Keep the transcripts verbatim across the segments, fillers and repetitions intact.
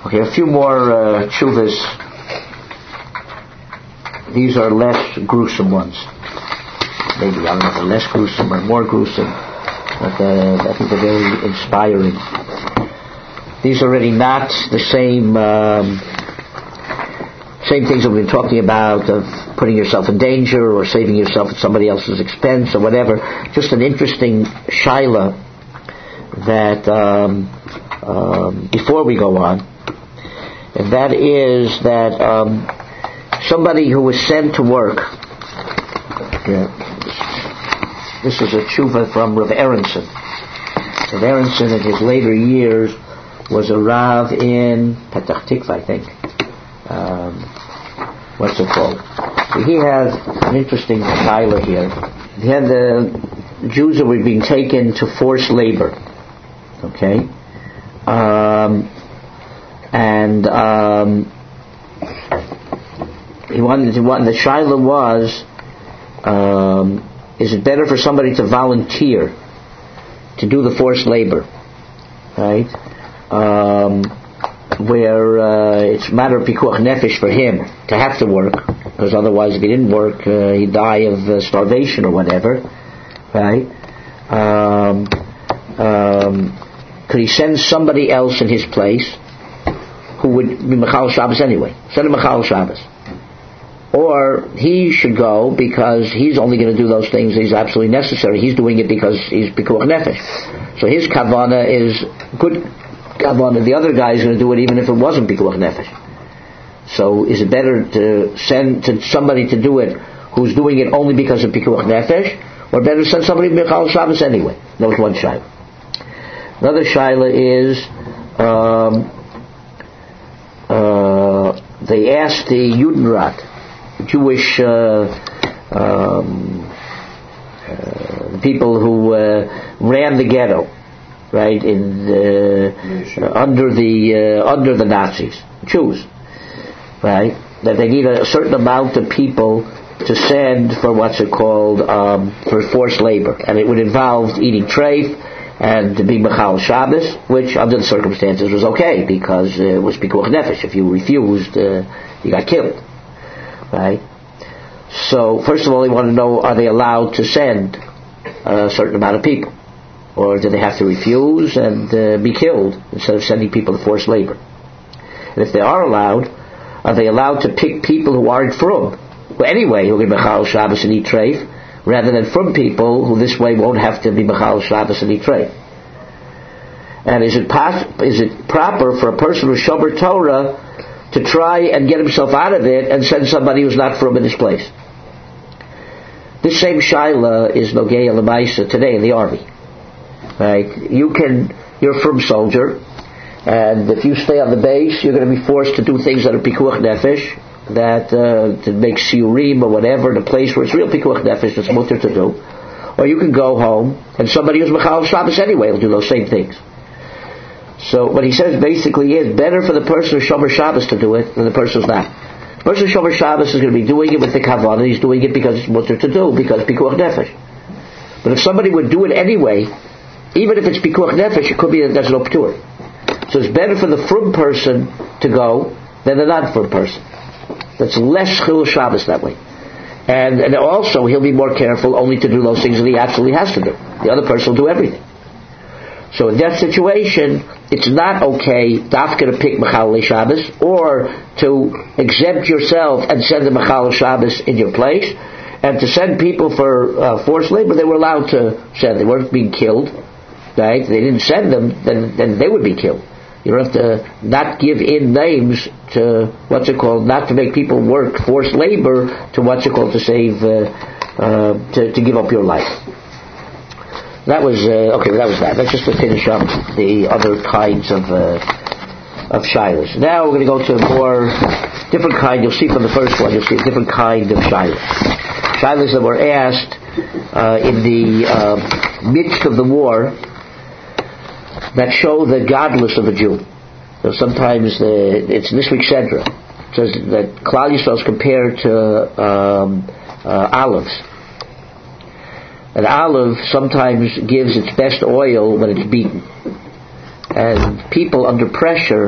Okay, a few more uh, tshuvas. These are less gruesome ones. Maybe, I don't know if they're less gruesome or more gruesome, but uh, I think they're very inspiring. These are already not the same um, same things that we've been talking about, of putting yourself in danger or saving yourself at somebody else's expense or whatever. Just an interesting shaila that um, um, before we go on, and that is that um, somebody who was sent to work. Yeah, this is a tshuva from Rav Aronson. Rav Aronson, in his later years, was a Rav in Petach Tikva, I think. Um, what's it called? He had an interesting shaila here. He had the Jews that were being taken to forced labor. Okay? Um, and um, he wanted to, what the shaila was, um, is it better for somebody to volunteer to do the forced labor? Right? Um, where uh, it's a matter of pikuach nefesh for him to have to work, because otherwise if he didn't work uh, he'd die of uh, starvation or whatever, right? Um, um, could he send somebody else in his place who would be Mechal Shabbos anyway? Send him Mechal Shabbos. Or he should go because he's only going to do those things that is absolutely necessary. He's doing it because he's pikuach nefesh. So his kavana is good kavana. The other guy is going to do it even if it wasn't pikuach nefesh. So is it better to send to somebody to do it who's doing it only because of pikuach nefesh, or better to send somebody to Mechal Shabbos anyway? That was one shaila. Another shaila is um, uh, they asked the Judenrat, Jewish uh, um, uh, people who uh, ran the ghetto, right, in the, uh, under the uh, under the Nazis, Jews, right, that they need a certain amount of people to send for what's it called um, for forced labor, and it would involve eating treif and to be Mechal Shabbos, which under the circumstances was okay because uh, it was pikuach nefesh. If you refused, uh, you got killed. Right? So, first of all, they want to know, are they allowed to send a certain amount of people? Or do they have to refuse and uh, be killed instead of sending people to forced labor? And if they are allowed, are they allowed to pick people who aren't from? Well, anyway, who can be Mechal Shabbos and eat treif, rather than from people who this way won't have to be Mechal Shabbos and eat treif? And is it, pos- is it proper for a person who's Shomer Torah to try and get himself out of it and send somebody who's not from in his place? This same shaila is Nogei Lemaisa today in the army. Right? You can, you're a from soldier, and if you stay on the base, you're going to be forced to do things that are pikuach nefesh, that uh, to make siurim or whatever, in a place where it's real pikuach nefesh, it's mutter to do. Or you can go home, and somebody who's Mechal Shabbos anyway will do those same things. So what he says basically is better for the person who's Shomer Shabbos to do it than the person who's not. The person who's Shomer Shabbos is going to be doing it with the kavanah. He's doing it because it's mutter to do, because pikuach nefesh. But if somebody would do it anyway, even if it's pikuach nefesh, it could be that there's no p'tur. So it's better for the frum person to go than the non-frum person. That's less chilul Shabbos that way. And, and also he'll be more careful only to do those things that he absolutely has to do. The other person will do everything. So in that situation, it's not okay dafka to pick Mechal Shabbos or to exempt yourself and send the Mechal Shabbos in your place, and to send people for uh, forced labor. They were allowed to send. They weren't being killed, right? They didn't send them, then then they would be killed. You don't have to not give in names to what's it called, not to make people work forced labor to what's it called to save uh, uh, to to give up your life. That was, uh, okay, that was that. That's just to finish up the other kinds of uh, of shilas. Now we're going to go to a more different kind. You'll see from the first one, you'll see a different kind of shilas. Shilas that were asked uh, in the uh, midst of the war that show the godless of a Jew. So sometimes the, it's this week's Sedra. It says that Klal Yisrael is compared to um, uh, olives. An olive sometimes gives its best oil when it's beaten. And people under pressure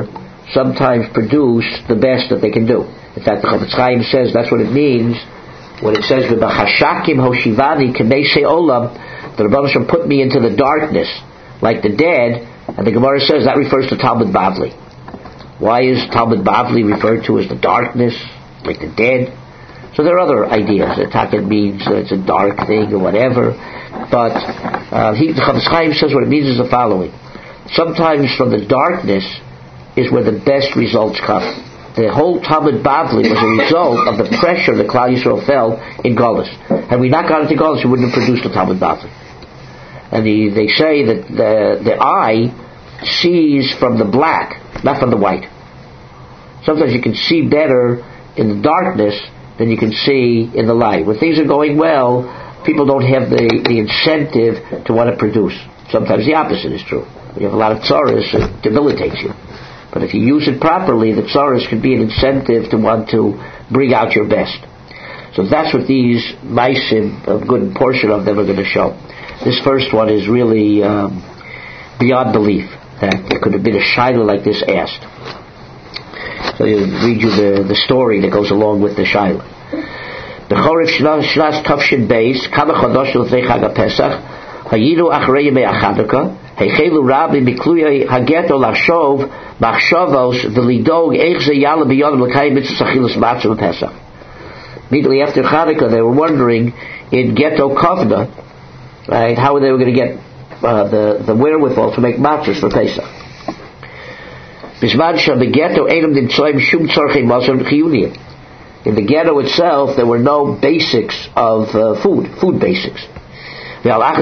sometimes produce the best that they can do. In fact, the Chofetz Chaim says that's what it means when it says "V'bachashakim hoshivani k'neisei olam," the Rebbeinu Shem put me into the darkness like the dead, and the Gemara says that refers to Talmud Bavli. Why is Talmud Bavli referred to as the darkness, like the dead? So there are other ideas. The Takat means uh, it's a dark thing or whatever, but uh, he, the Chofetz Chaim says what it means is the following: sometimes from the darkness is where the best results come. The whole Talmud Bavli was a result of the pressure that Klal Yisrael felt in Golus. Had we not got into Golus, we wouldn't have produced the Talmud Bavli. And the, they say that the, the eye sees from the black, not from the white. Sometimes you can see better in the darkness than you can see in the light. When things are going well, people don't have the, the incentive to want to produce. Sometimes the opposite is true. When you have a lot of tzaras, it debilitates you. But if you use it properly, the tzaras can be an incentive to want to bring out your best. So that's what these maisim, a good portion of them, are going to show. This first one is really um, beyond belief that there could have been a shaila like this asked. So I'll read you the, the story that goes along with the shaila. The Chorif Shnas Tafshin Beis, Kama Chodosh L'fnei Chag HaPesach, Hayidu Achrei Yemei Achadaka, Heichelu Rabbi Mikluya Hageto Lachshov Machshavos V'Lidog Eich Ze Yala B'Yodem L'Kayim Mitzvah Achilas Matzah Pesach. Immediately after Chanukah, they were wondering in Ghetto Kovna, right, how they were going to get uh, the the wherewithal to make matzahs for Pesach. Bisman Shah Ghetto Einam Nimtzoyim Shum Tzorchei Mazon Chiyuniyim. In the ghetto itself, there were no basics of uh, food, food basics. Right,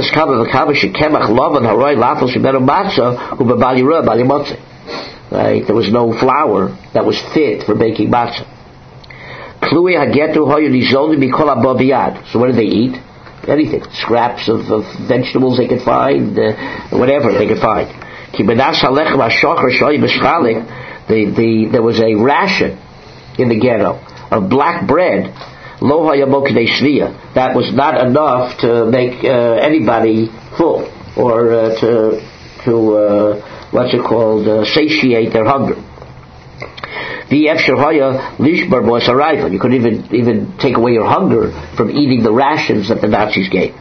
there was no flour that was fit for making matzah. So what did they eat? Anything, scraps of, of vegetables they could find, uh, whatever they could find. The, the, there was a ration in the ghetto of black bread. That was not enough to make uh, anybody full, or uh, to to uh, what's it called, uh, satiate their hunger. The Efsherhaya Lishbar was arrival. You couldn't even even take away your hunger from eating the rations that the Nazis gave.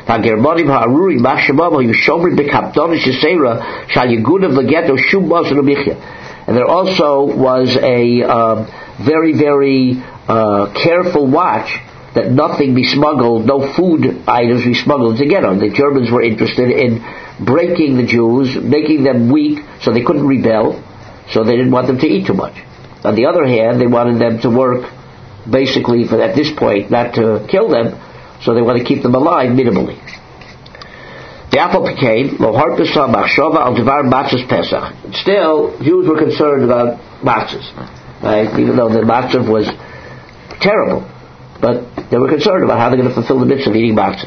And there also was a um, very, very uh, careful watch that nothing be smuggled, no food items be smuggled together. The Germans were interested in breaking the Jews, making them weak so they couldn't rebel, so they didn't want them to eat too much. On the other hand, they wanted them to work basically, for at this point, not to kill them, so they want to keep them alive minimally. The apple became lo harpesa machshava al devar matzahs Pesach. Still, Jews were concerned about matzahs, right? Even though the matzah was terrible, but they were concerned about how they're going to fulfill the mitzvah of eating matzah.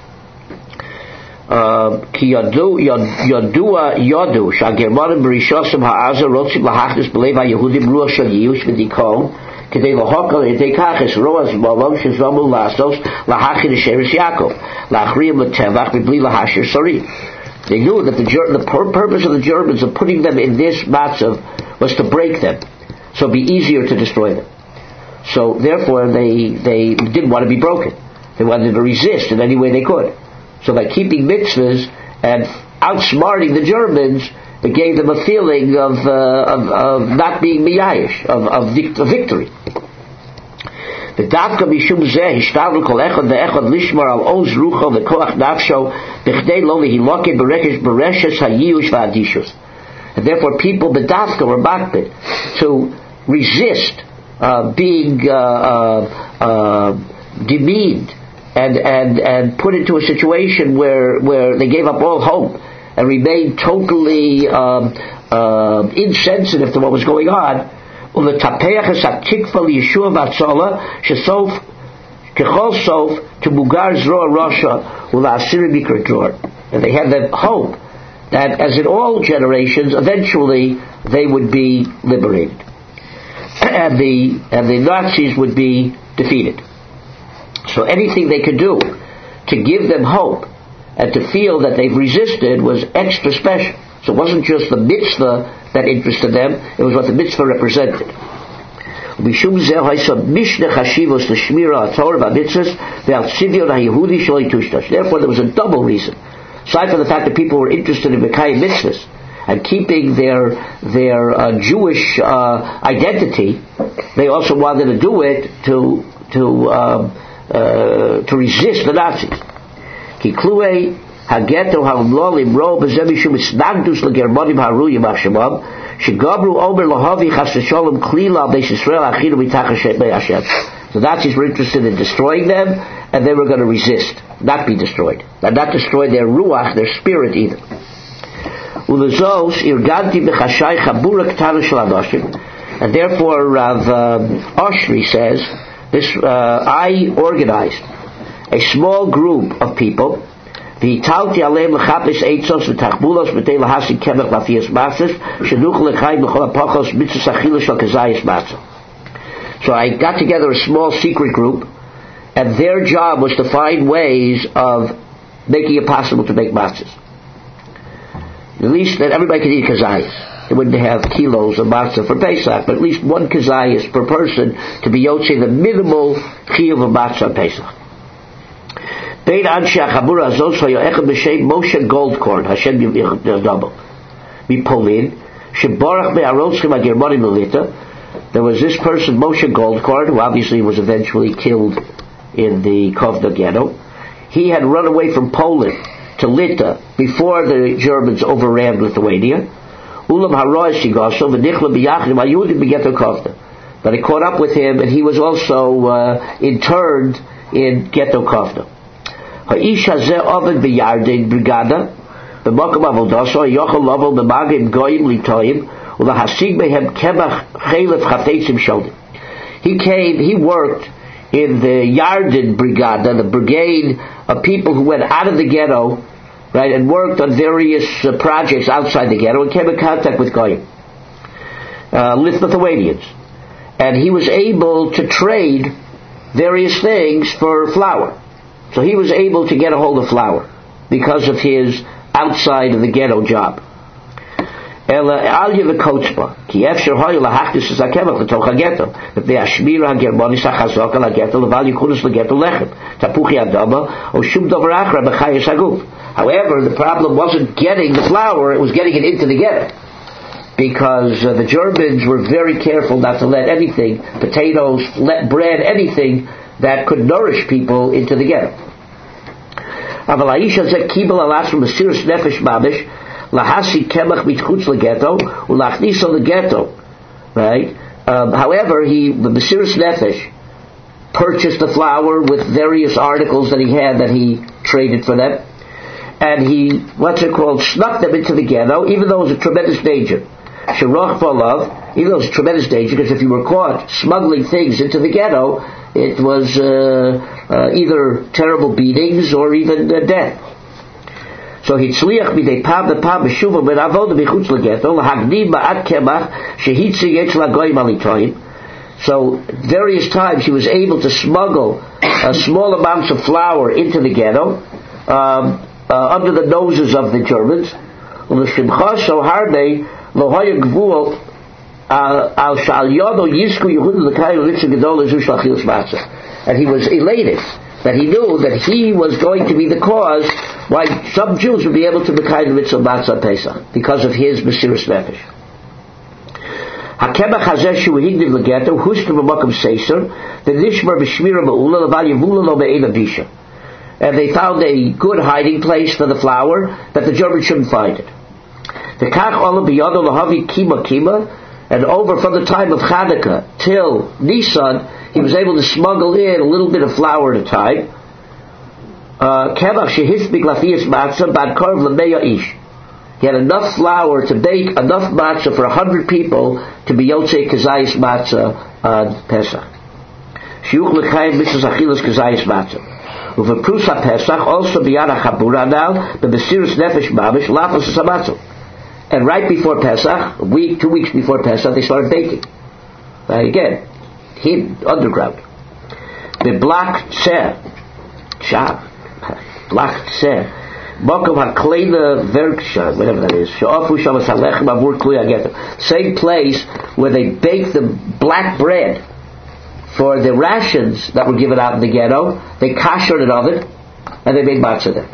Ki yadu yadua yadu shagermanim berishosim ha'azah rotzim lahachnis b'lev ha'yehudim ruach shel yiyush v'dikom kedei lahokal edei kachis roaz malom shezamu lasos lahachin esheres Yaakov lachriyim l'tevach b'bli lahashir sari. They knew that the, the purpose of the Germans of putting them in this matzah was to break them, so it'd be easier to destroy them. So therefore they they didn't want to be broken. They wanted to resist in any way they could. So by keeping mitzvahs and outsmarting the Germans, it gave them a feeling of uh, of, of not being miyayish, of, of, vict- of victory. The davka mishum zeh hishtavlu kol echad ve'echad lishmar al oz rucho ve'koach nafsho b'chdei lo lehiloke bereches bereshes hayiyush v'adishus. And therefore people bedavka were makbid to resist uh, being uh, uh, uh, demeaned and, and, and put into a situation where, where they gave up all hope and remained totally um, uh, insensitive to what was going on. And they had the hope that, as in all generations, eventually they would be liberated, and the and the Nazis would be defeated. So anything they could do to give them hope and to feel that they've resisted was extra special. So it wasn't just the mitzvah that interested them, it was what the mitzvah represented. There Therefore there was a double reason. Aside from the fact that people were interested in Mekayim mitzvahs and keeping their their uh, Jewish uh, identity, they also wanted to do it to to um, uh, to resist the Nazis. Kiklue hageto hamlolim ro bezeh mishum isnagdus legermanim haruyim achshamam shegabru omer lahavi chas v'sholom klila beis Yisrael achidu mitach Hashem. The Nazis were interested in destroying them, and they were going to resist, not be destroyed, and not destroy their ruach, their spirit either. And therefore Rav um, Oshri says, this, uh, I organized a small group of people. So I got together a small secret group, and their job was to find ways of making it possible to make matzahs. At least that everybody could eat kazayas. They wouldn't have kilos of matzah for Pesach, but at least one kazayas per person to be yotzei the minimal chiyuv of matzah on Pesach. Bein anshe hachabura azot shaya echad b'shem Moshe Goldkorn, Hashem Yidabel, miPolin, shebarach me'arotzchim ha'germanim l'lita. There was this person, Moshe Goldkorn, who obviously was eventually killed in the Kovna ghetto. He had run away from Poland to Lita before the Germans overran Lithuania. Ulam haroy shigaso v'nichla b'yachim ha'yudim b'ghetto Kovna. But it caught up with him, and he was also uh, interned in Ghetto Kovna. Ha'ish hazeh ovid b'yardin brigada b'makam avodaso yochel lovel b'magim goyim litoyim. He came, he worked in the Yarden Brigada, the brigade of people who went out of the ghetto, right, and worked on various uh, projects outside the ghetto and came in contact with Goyim, uh, Lithuanians. And he was able to trade various things for flour. So he was able to get a hold of flour because of his outside of the ghetto job. Ela alya v'kotzba ki efshar hoya lahachtis es hakemach l'toch haghetto v'pnei hashmira hagermanis hachazok al haghetto leval yikunas l'ghetto lechem tapuchi adama o shum davar achra b'chayis haguf. However, the problem wasn't getting the flour, it was getting it into the ghetto, because uh, the Germans were very careful not to let anything, potatoes, let bread, anything that could nourish people into the ghetto. Aval ha'isha zeh kibel alas v'mesiras nefesh mamish lahasi kemach mitchutz leghetto ulachniso leghetto, right? Um, however, he the Mesiras Nefesh purchased the flour with various articles that he had that he traded for them, and he what's it called snuck them into the ghetto, even though it was a tremendous danger. Shirach Falav, even though it was a tremendous danger, because if you were caught smuggling things into the ghetto, it was uh, uh, either terrible beatings or even uh, death. So hitzliach midei pam b'pam b'shuva ben avoda b'chutz leghetto lahagdim ma'at kemach shehitzig etz lagoyim alitoyim. So various times he was able to smuggle uh, small amounts of flour into the ghetto um, uh, under the noses of the Germans. L'shimcha so harbe lohoya gvul al shal yodo yisku Yehuda l'kayim l'ritzah gedol lezu shalchilas matzah. And he was elated that he knew that he was going to be the cause why some Jews would be able to mekayim the mitzvah matzah Pesach because of his Mesiras Nefesh. Hakemach hazeh shu higdiv legeto hushka b'makam seiser the nishmar b'shmira ba'ula leval yevula lo be'ena bisha. And they found a good hiding place for the flour that the Germans shouldn't find it. The kach olam b'yado lahavi kima kima, and over from the time of Chanukah till Nisan, he was able to smuggle in a little bit of flour at a time. Kemach shehisbik lafias matzah bad karv lemeya ish. He had enough flour to bake enough matzah for a hundred people to be yotzei kazayis matzah on Pesach. Shiuch l'chayim mitzvahs achilas kazayis matzah. Uveprusa Pesach also biyad hachabura now the Mesiras Nefesh mamish lafos hamatzah. And right before Pesach, a week, two weeks before Pesach, they started baking. Uh, again, hid underground. The black tser, shah, black tser, Mokum HaKleina Verksha, whatever that is. She'ofu Shamas HaLechem Avur Klui HaGeter. Same place where they baked the black bread for the rations that were given out in the ghetto. They kashered an oven, and they made matzah there.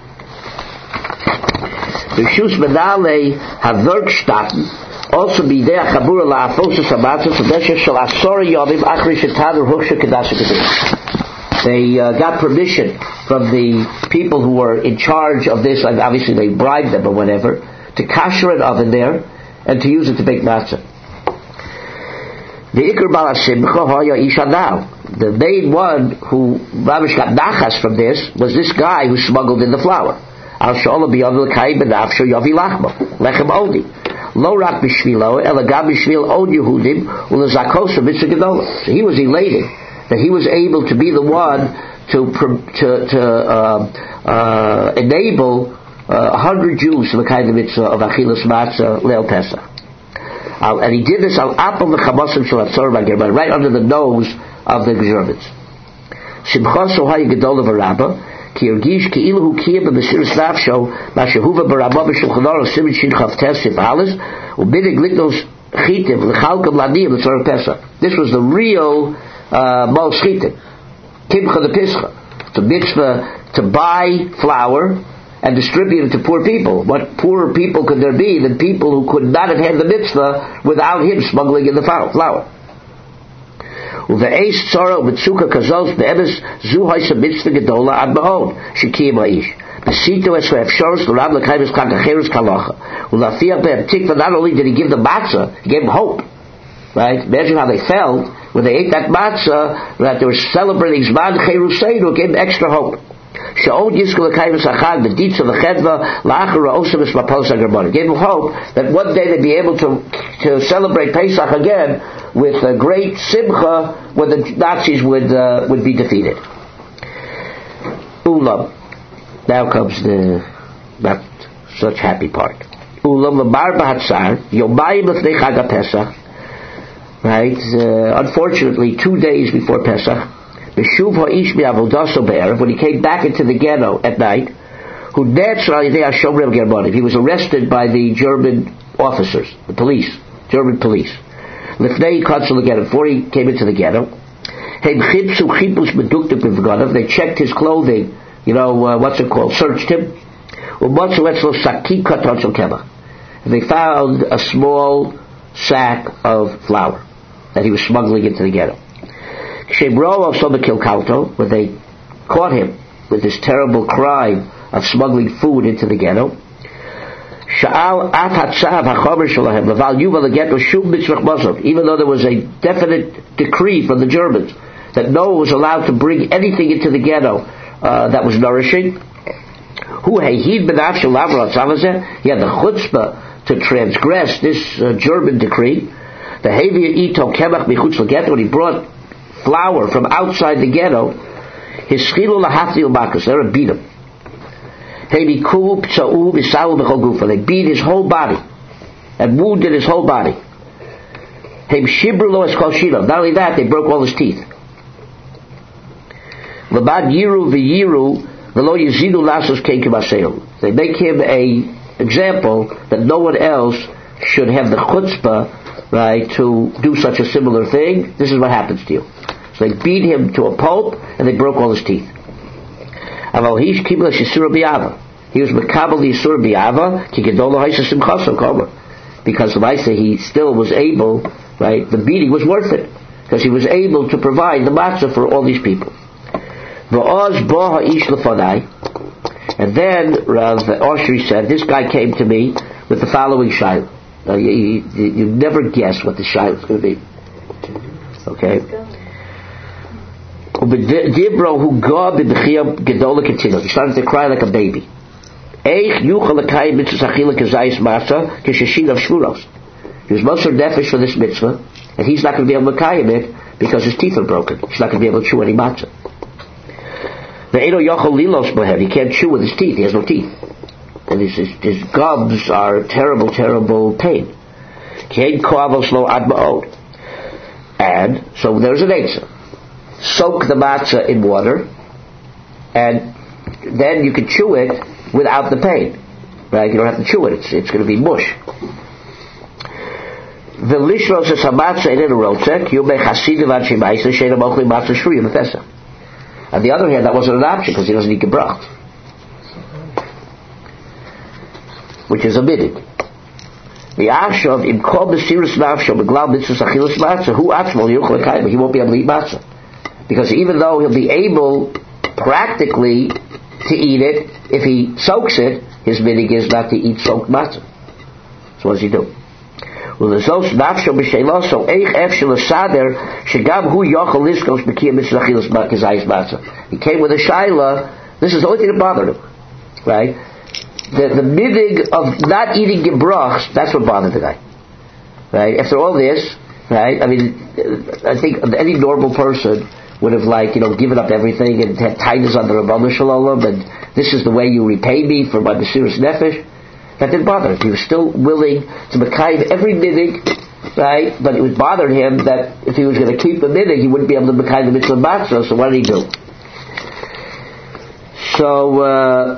Rishus Menale HaVerkstatten, also be there Chabura LaAfosus HaMatzah, so Besher Shal Asori Yovim Achri Shetadr Huksha Kedasha Kedasha. They uh, got permission from the people who were in charge of this, and obviously they bribed them or whatever, to kasher an oven there and to use it to bake matzah. The Iker Bala Simcha Hoya Isha now. The main one who Ravish got nachas from this was this guy who smuggled in the flour. Al Shola Biyavil Kai Benafsho Yavi Lachma Lechem Odi. Lo Rak Bishvilo Elagab Bishvil Od Yehudim Ulazakosa Mitzvah Gedola. So he was elated that he was able to be the one to to, to uh, uh, enable uh, a hundred Jews to the kind of mitzvah of Achilas Matzah Leil Pesach. Uh, and he did this al apel v'chamosim shel hatzor v'german, right under the nose of the Germans. Simchaso hay gedol v'rabba ki ergish ki ilu hu kiyah b'mesiras nafsho ma'shehuva b'rabba b'shulchan aruch simin shin chavtes sibalas u'bidig liknos chitim l'chalkam laniyim l'tzor Pesach. This was the real Uh, Mol Shchitim, Kimcha the Pischa, the mitzvah to buy flour and distribute it to poor people. What poorer people could there be than people who could not have had the mitzvah without him smuggling in the flour? Uve'eis tzara u'mitzukah kazos be'emes zu ha'isa mitzvah gedola ad ma'od shekiyim ha'ish. Besito es ve'efshoros l'rab l'kaimis kakacheres kalacha u'lafiach be'em tikva. Not only did he give the matzah, he gave them hope. Right? Imagine how they felt when they ate that matzah, that they were celebrating Zman Cheruseinu, gave them extra hope. Sha'od Yizkel L'Kayim Sachag, the Dietz of the Chedva, La'achar Ra'osem Esmapos HaGermani. Gave them hope that one day they'd be able to to celebrate Pesach again with a great simcha when the Nazis would uh, would be defeated. Ulam. Now comes the not such happy part. Ulam L'Mar B'Hatzar, Yomayim L'Fnei Chag HaPesach. Right? Uh, unfortunately, two days before Pesach, Beshuv Ha'ish Mi'avodaso Be'erev, when he came back into the ghetto at night, who Netzra Yidei HaShomrei Germani, he was arrested by the German officers, the police, German police. Lifnei Konsul again, before he came into the ghetto, Heim Chipsu Chipus Medukta B'Vganav, they checked his clothing, you know, uh, what's it called, searched him, U'motzu Etzlo Sakik Katonshel Kemach. And they found a small sack of flour that he was smuggling into the ghetto. When they caught him with this terrible crime of smuggling food into the ghetto, even though there was a definite decree from the Germans that no one was allowed to bring anything into the ghetto uh, that was nourishing, he had the chutzpah to transgress this uh, German decree. The Havia Ito Kemach Michutz L'Ghetto, when he brought flour from outside the ghetto, his Schilu Lahafli U'Makas, they beat him. Heviku P'Tza'u V'Sa'u B'Chol Gufa, they beat his whole body and wounded his whole body. Heim Shibru Lo Es Kol Shilo. Not only that, they broke all his teeth. L'Bad Yiru V'Yiru V'Lo Yizidu Lasos Kein K'Maseu. They make him a example that no one else should have the chutzpah, right, to do such a similar thing. This is what happens to you. So they beat him to a pulp and they broke all his teeth. He was mekabel yisur b'yava ki gedol ha'isa simchaso koma, because Lamaisa he still was able, right, the beating was worth it because he was able to provide the matzah for all these people. V'oz bo ha'ish lefanai. And then Rav Oshri said, this guy came to me with the following shayla. Now, you, you, you never guess what the shayla is going to be. Okay? He started to cry like a baby. He was most nefesh for this mitzvah, and he's not going to be able to kayim it because his teeth are broken. He's not going to be able to chew any matzah. He can't chew with his teeth. He has no teeth. And his, his, his gums are terrible, terrible pain. And so there's an answer. Soak the matzah in water, and then you can chew it without the pain. Right? You don't have to chew it. It's, it's going to be mush. V'lishros es hamatzah inenu rotzek, yumei chasidim ad shemaisa, she'ena mochli matzah shruya b'Pesach. On the other hand, that wasn't an option because he doesn't eat gebrach, which is omitted. V'ashav im kol b'sirus nafsho b'glal mitzvus achilus matzah, hu atzmo yuchel l'kayim, he won't be able to eat matzah. Because even though he'll be able practically to eat it, if he soaks it, his minig is not to eat soaked matzah. So what does he do? Well, there's those nafsho b'sheilo, eich efshel asader, shegam hu yochel liskos b'kiyam mitzvah achilus matzah. He came with a shaila. This is the only thing that bothered him, right? The, the midig of not eating gebrachs, that's what bothered the guy, right? After all this, right? I mean, I think any normal person would have, like, you know, given up everything and had tightness under a Rabban Shalom, and this is the way you repay me for my Mesiras Nefesh. That didn't bother him. He was still willing to mekayim every midig, right? But it was bothered him that if he was going to keep the midig, he wouldn't be able to mekayim the mitzvah matzah. So what did he do? So, uh,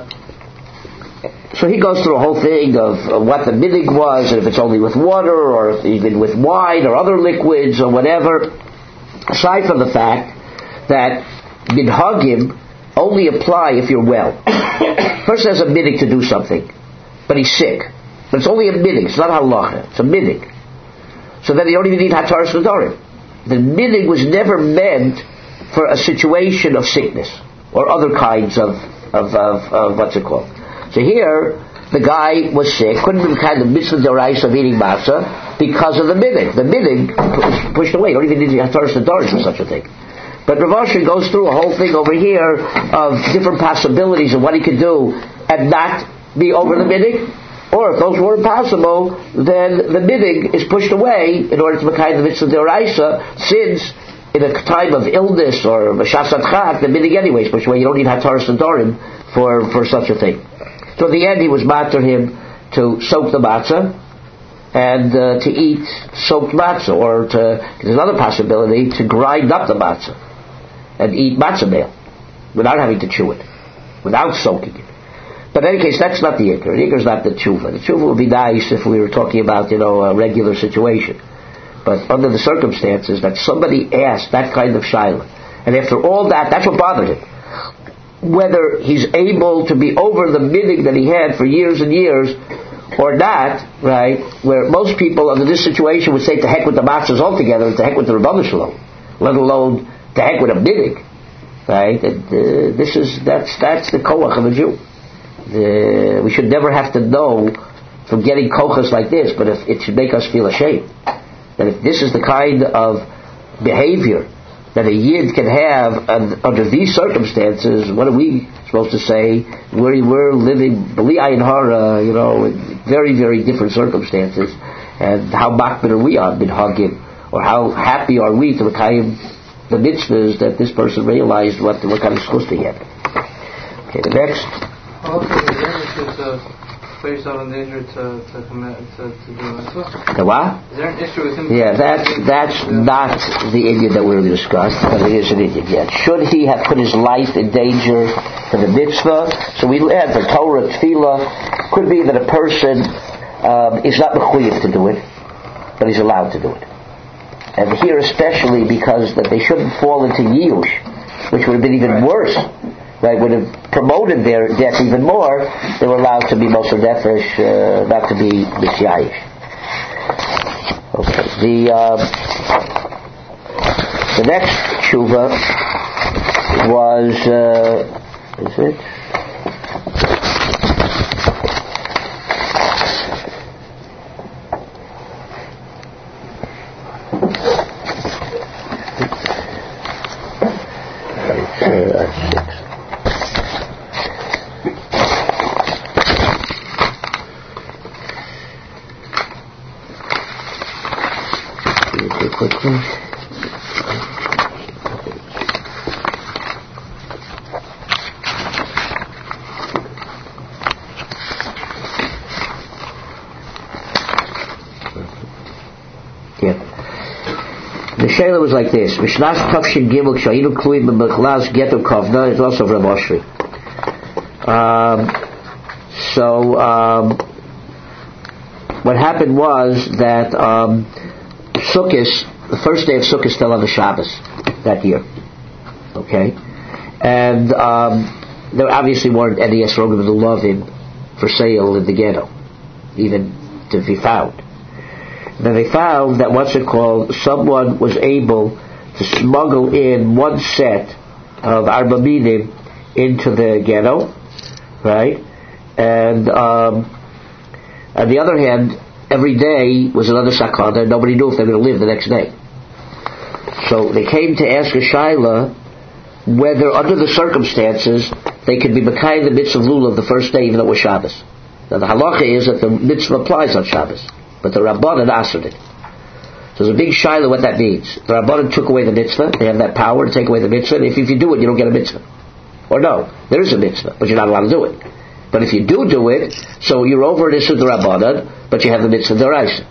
so he goes through a whole thing of, of what the midig was, and if it's only with water, or if even with wine, or other liquids, or whatever. Aside from the fact that minhagim only apply if you're well. Person has a midig to do something, but he's sick. But it's only a midig, it's not halacha, it's a midig. So then you don't even need hataras nedarim. The midig was never meant for a situation of sickness, or other kinds of, of, of, of what's it called. So here, the guy was sick, couldn't be kind of mitzvah d'oraisa of eating matzah because of the midig. The midig was pushed away. You don't even need hataras nedarim for such a thing. But Rav Asher goes through a whole thing over here of different possibilities of what he could do and not be over the midig. Or if those weren't possible, then the midig is pushed away in order to mekayim the mitzvah d'oraisa, since in a time of illness or b'shas adchat, the midig anyway is pushed away. You don't need hataras nedarim for, for such a thing. So in the end, he was matter him to soak the matzah and uh, to eat soaked matzah, or to, there's another possibility, to grind up the matzah and eat matzah meal without having to chew it, without soaking it. But in any case, that's not the ikar. The ikar is not the tshuva. The tshuva would be nice if we were talking about, you know, a regular situation. But under the circumstances that somebody asked that kind of shaila, and after all that, that's what bothered him. Whether he's able to be over the midig that he had for years and years, or not, right? Where most people under this situation would say, to heck with the matzahs altogether, and to heck with the Rabban Shalom, let alone to heck with a midig, right? And, uh, this is that's that's the koach of a Jew. The, we should never have to know from getting kochas like this, but if it should make us feel ashamed that if this is the kind of behavior that a yid can have and under these circumstances, what are we supposed to say? We're, we're living b'li ayin hara, you know, in very, very different circumstances, and how makbid are we on minhagim, or how happy are we to mekayim the mitzvahs that this person realized what what kind of schus he had. Okay, the next. Also, the issue to put yourself in danger to to commit to, to do mitzvah. The what? Is there an issue with him? Yeah, that's that's not the Indian that we're going to discuss, but it is an Indian yet. Should he have put his life in danger for the mitzvah? So we had for Torah, tefillah. Could be that a person um, is not mechuyev to do it, but he's allowed to do it. And here especially because that they shouldn't fall into yiush, which would have been even right. worse. Right, would have promoted their death even more. They were allowed to be moser nefesh, uh, not to be misyayish. Okay, the uh, the next tshuva was uh, is it? Uh, six. Quickly. Yeah. The shayla was like this: Mishnas Tafshin Gimel Kshayinu Kluim B'Mechlas Geto Kovna is also from Oshri. Um, So um, what happened was that um, Sukkot, the first day of Sukkot fell on the Shabbos that year. Okay? And um, there obviously weren't any Esrogim of the Lovin for sale in the ghetto, even to be found. Then they found that, what's it called, someone was able to smuggle in one set of Arba Minim into the ghetto, right? And um, on the other hand, every day was another sakana, and nobody knew if they were going to live the next day. So they came to ask a Shaila whether, under the circumstances, they could be Mekayim the mitzvah of Lulav the first day, even though it was Shabbos. Now the halacha is that the mitzvah applies on Shabbos, but the Rabbanan answered it. So there's a big Shaila what that means. The Rabbanan took away the mitzvah, they have that power to take away the mitzvah, and if, if you do it, you don't get a mitzvah. Or no, there is a mitzvah, but you're not allowed to do it. But if you do do it, so you're over an issue the Rabbanan, but you have the mitzvah deraisa.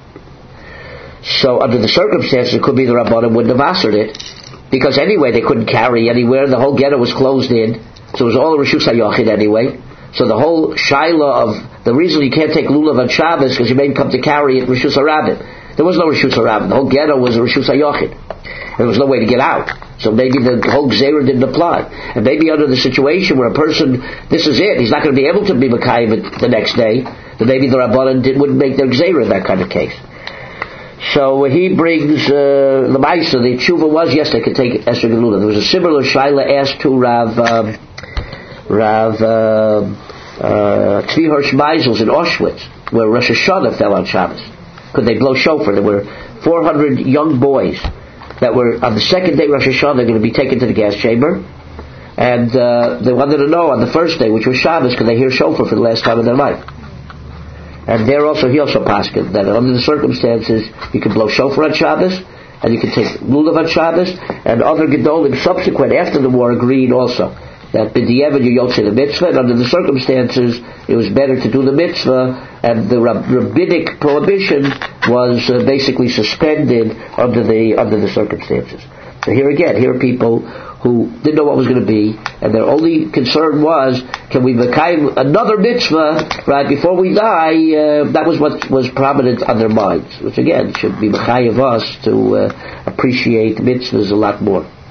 So under the circumstances, it could be the Rabbanan wouldn't have answered it, because anyway they couldn't carry anywhere, the whole ghetto was closed in, so it was all a Rishus HaYochid anyway. So the whole Shaila of, the reason you can't take Lulav on Shabbos, because you may come to carry it Rishus HaRabim. There was no Rishus HaRabim, the whole ghetto was a Rishus HaYochid. And there was no way to get out. So maybe the whole Gzeira didn't apply. And maybe under the situation where a person, this is it, he's not going to be able to be Mekayim the next day, then maybe the Rabbanan did, wouldn't make their Gzeira in that kind of case. So he brings uh, the Maisa, the tshuva was, yes, they could take Esrog and Lulav. There was a similar Shaila asked to Rav um, Rav uh, uh, Tzvi Hirsch Meisels in Auschwitz, where Rosh Hashanah fell on Shabbos. Could they blow shofar? There were four hundred young boys that were, on the second day Rosh Hashanah, they're going to be taken to the gas chamber, and uh, they wanted to know on the first day, which was Shabbos, could they hear shofar for the last time in their life? And there also, he also paskin that under the circumstances, you can blow shofar on Shabbos, and you can take lulav on Shabbos, and other gedolim subsequent after the war agreed also that b'diavad you yotze the mitzvah, and under the circumstances, it was better to do the mitzvah, and the rab- rabbinic prohibition was uh, basically suspended under the under the circumstances. So here again, here are people who didn't know what was going to be, and their only concern was, can we Mekayim another mitzvah right before we die? Uh, that was what was prominent on their minds, which again should be Mekayim us to uh, appreciate mitzvahs a lot more.